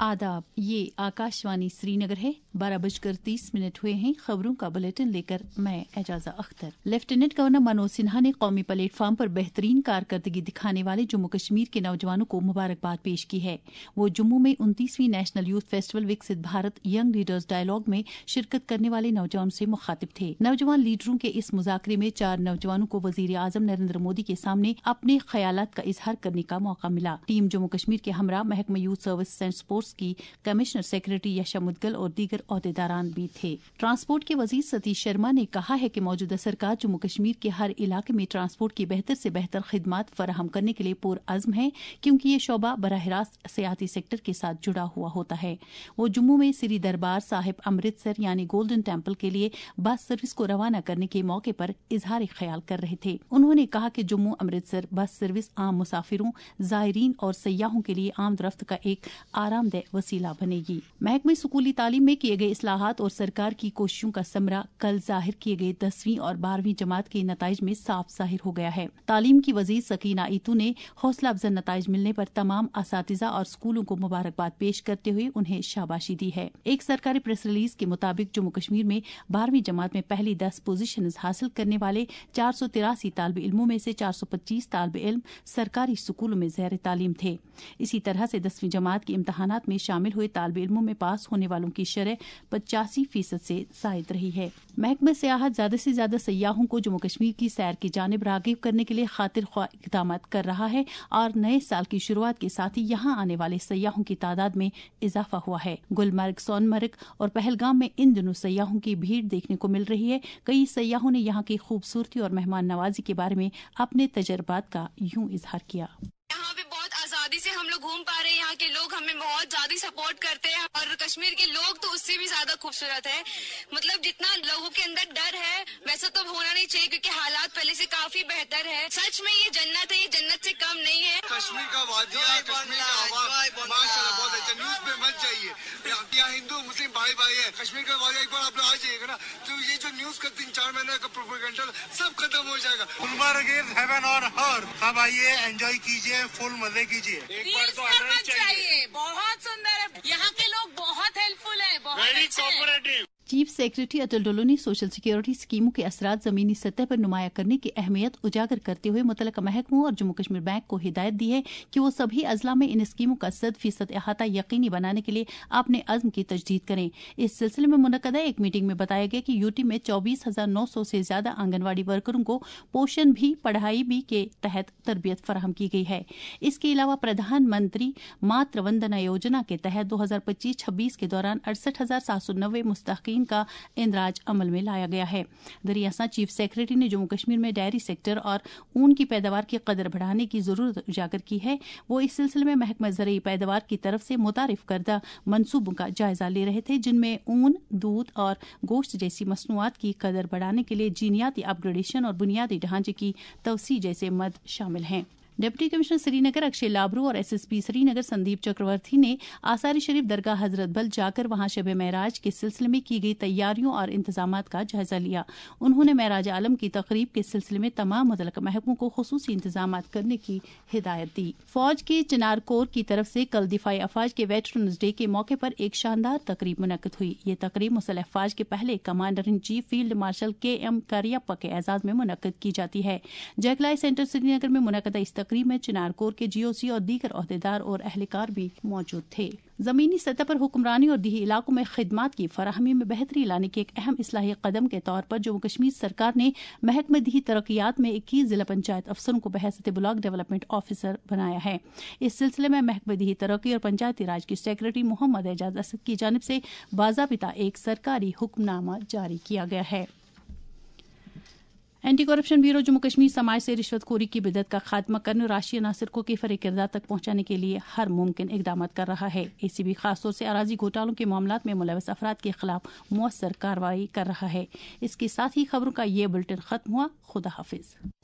आदाब, ये आकाशवाणी श्रीनगर है। 12:30 हुए हैं। खबरों का बुलेटिन लेकर मैं एजाजा अख्तर। लेफ्टिनेंट गवर्नर मनोज सिन्हा ने कौमी प्लेटफार्म पर बेहतरीन कारकर्दगी दिखाने वाले जम्मू कश्मीर के नौजवानों को मुबारकबाद पेश की है। वो जम्मू में 29वीं नेशनल यूथ फेस्टिवल विकसित भारत यंग लीडर्स डायलॉग में शिरकत करने वाले नौजवानों से मुखातिब थे। नौजवान लीडरों के इस मुज़ाकरे में 4 नौजवानों को वजीर आजम नरेंद्र मोदी के सामने अपने ख्यालात का इजहार करने का मौका मिला। टीम जम्मू कश्मीर के हमरा महकमा यूथ सर्विस एंड स्पोर्ट्स की कमिश्नर सेक्रेटरी यशा मुदगल और दीगर ओहदेदारान भी थे। ट्रांसपोर्ट के वजीर सतीश शर्मा ने कहा है कि मौजूदा सरकार जम्मू कश्मीर के हर इलाके में ट्रांसपोर्ट की बेहतर से बेहतर खिदमात फराहम करने के लिए पुरअज़्म है, क्योंकि ये शोबा बराह रास्त सियाती सेक्टर के साथ जुड़ा हुआ होता है। वो जम्मू में श्री दरबार साहिब अमृतसर यानी गोल्डन टेम्पल के लिए बस सर्विस को रवाना करने के मौके पर इजहार ख्याल कर रहे थे। उन्होंने कहा कि जम्मू अमृतसर बस सर्विस आम मुसाफिरों, जायरीन और सयाहों के लिए आमदरफ्त का एक आरामदेह वसीला बनेगी। महकमे स्कूली तालीम में किए गए इस्लाहात और सरकार की कोशिशों का समरा कल जाहिर किए गए 10वीं और 12वीं जमात के नताइज में साफ जाहिर हो गया है। तालीम की वजीर सकीना ईतू ने हौसला अफजा नताइज मिलने पर तमाम असातिज़ा और स्कूलों को मुबारकबाद पेश करते हुए उन्हें शाबाशी दी है। एक सरकारी प्रेस रिलीज के मुताबिक जम्मू कश्मीर में 12वीं जमात में पहली 10 पोजीशन हासिल करने वाले 483 तालिब इल्मों में से 425 तालिब इल्म सरकारी स्कूलों में ज़ैर तालीम थे। इसी तरह से 10वीं जमात के इम्तहानात में शामिल हुए तालिब इल्मों में पास होने वालों की शरह 85% से जायद रही है। महकमा सियाहत ज्यादा से ज्यादा सयाहों को जम्मू कश्मीर की सैर की जानिब रागिब करने के लिए खातिर ख्वाह इक़दामात कर रहा है और नए साल की शुरुआत के साथ ही यहाँ आने वाले सयाहों की तादाद में इजाफा हुआ है। गुलमर्ग, सोनमर्ग और पहलगाम में इन दिनों सयाहों की भीड़ देखने को मिल रही है। कई सयाहों ने यहाँ की खूबसूरती और मेहमान नवाजी के बारे में अपने तजर्बात का यूं इजहार किया। यहाँ पे बहुत आजादी से हम लोग घूम पा रहे हैं। यहाँ के लोग हमें बहुत ज्यादा सपोर्ट करते हैं और कश्मीर के लोग तो उससे भी ज्यादा खूबसूरत है। मतलब जितना लोगों के अंदर डर है वैसा तो होना नहीं चाहिए, क्योंकि हालात पहले से काफी बेहतर है। सच में ये जन्नत है, ये जन्नत से कम नहीं है। कश्मीर का वादिया, कश्मीर का आवाम माशाल्लाह बहुत अच्छा। न्यूज में मत जाइए, यहाँ हिंदू मुस्लिम भाई भाई है। कश्मीर का वादिया एक बार आप लोग आ जाइएगा ना, तो ये जो न्यूज का 3-4 महीने का प्रोपेगेंडा सब खत्म हो जाएगा। Gulmarg is heaven on earth. सब आइए, एंजॉय कीजिए, फुल मजे कीजिए। एक बार तो आना चाहिए। बहुत सुंदर है, यहाँ के लोग बहुत हेल्पफुल है, बहुत cooperative. Chief secretary Atal Dullo ने सोशल सिक्योरिटी स्कीमों के असरात जमीनी सतह पर नुमाया करने की अहमियत उजागर करते हुए मुतल्लिका महकमों और जम्मू कश्मीर बैंक को हिदायत दी है कि वो सभी अजला में इन स्कीमों का 100% अहाता यकीनी बनाने के लिए अपने अज़्म की तजदीद करें। इस सिलसिले में मुनक्कदा एक मीटिंग में बताया गया कि यूटी में 24,900 से ज्यादा आंगनबाड़ी वर्करों को पोषण भी पढ़ाई भी के तहत तरबियत फराहम की गई है। इसके अलावा प्रधानमंत्री मातृ वंदना योजना के तहत 2025-26 के दौरान 68,790 मुस्तहक़ीन का इंदराज अमल में लाया गया है। दरियासा चीफ सेक्रेटरी ने जम्मू कश्मीर में डेयरी सेक्टर और ऊन की पैदावार की कदर बढ़ाने की जरूरत उजागर की है। वो इस सिलसिले में महकमा ज़राई पैदावार की तरफ से मुतारिफ करदा मनसूबों का जायजा ले रहे थे, जिनमें ऊन, दूध और गोश्त जैसी मसनूआत की कदर बढ़ाने के लिए जीनियाती अपग्रेडेशन और बुनियादी ढांचे की तवसी जैसे मद शामिल हैं। डिप्टी कमिश्नर श्रीनगर अक्षय लाबरू और एसएसपी श्रीनगर संदीप चक्रवर्ती ने आसारी शरीफ दरगाह हजरत बल जाकर वहां शब महराज के सिलसिले में की गई तैयारियों और इंतजामात का जायजा लिया। उन्होंने महराज आलम की तकरीब के सिलसिले में तमाम मुतल्लिका महकमों को खुसूसी इंतजामात करने की हिदायत दी। फौज के चिनार कोर की तरफ से कल दिफाई अफवाज के वेटरन्स डे के मौके पर एक शानदार तकरीब मुनक्किद हुई। ये तकरीब मुसल्लह अफवाज के पहले commander in chief field marshal KM Cariappa के एजाज में मुनक्किद की जाती है। जगलाई सेंटर श्रीनगर में मुनक्किदा इस तकरीब में चिनार कोर के GOC और दीगर ओहदेदार और अहलकार भी मौजूद थे। जमीनी सतह पर हुक्मरानी और दीही इलाकों में खिदमात की फराहमी में बेहतरी लाने के एक अहम इस्लाही कदम के तौर पर जम्मू कश्मीर सरकार ने महकमा दीही तरक्यात में 21 जिला पंचायत अफसरों को बहैसियत ब्लॉक डेवलपमेंट ऑफिसर बनाया है। इस सिलसिले में महकमा दीही तरक्की और पंचायती राज के सेक्रेटरी मोहम्मद एजाज असद की जानिब से बाज़ाबिता एक सरकारी हुक्मनामा जारी किया गया है। Anti corruption bureau Jammu Kashmir समाज से रिश्वतखोरी की बिदअत का खात्मा करने और राष्ट्रीय अनासर को किफ़र किरदार तक पहुंचाने के लिए हर मुमकिन इकदाम कर रहा है। ACB खासतौर से अराजी घोटालों के मामलात में मुलव्वस अफराद के खिलाफ मुअस्सर कार्रवाई कर रहा है। इसके साथ ही खबरों का ये बुलेटिन खत्म हुआ। खुदा हाफिज।